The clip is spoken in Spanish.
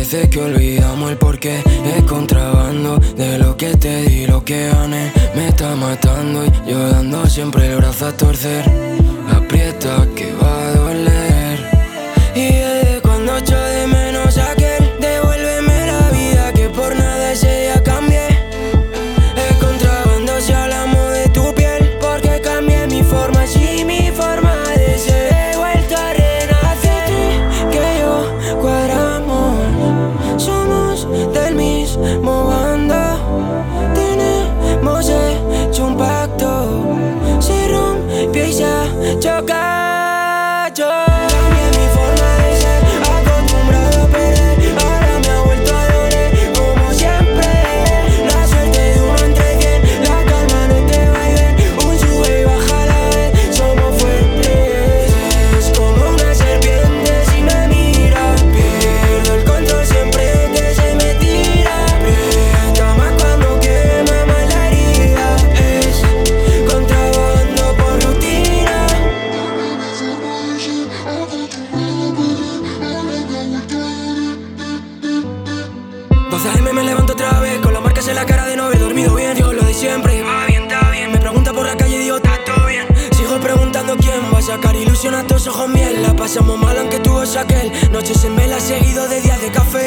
Parece que olvidamos el porqué. Es contrabando de lo que te di, lo que gané. Me está matando y yo dando siempre el brazo a torcer. Aprieta que va a doler. Y desde cuando echo de menos a aquel, devuélveme la vida que por nada ese día cambié. Es contrabando si hablamos de tu piel, porque cambié mi forma, sí, mi forma de ser. He vuelto a renacer. Tú que yo cuadramos, somos del mismo bando. Tenemos hecho un pacto, se rompió y se choca. Yo cambié mi forma de ser, acostumbrado a perder. Ahora me ha vuelto a doler, como siempre. La suerte de uno entre 100, la calma no te va a ir. Un sube y baja a la vez, somos fuertes. Es como una serpiente si me mira. Pierdo el control siempre que se me tira. Aprieta más cuando quema más la herida. Es contrabando por rutina. 12 AM me levanto otra vez, con las marcas en la cara de no haber dormido bien. Digo lo de siempre, va bien, está bien. Me pregunta por la calle y digo, está todo bien. Sigo preguntando quién va a sacar ilusión a tus ojos miel. La pasamos mal aunque tú o aquel. Noches en vela seguido de días de café.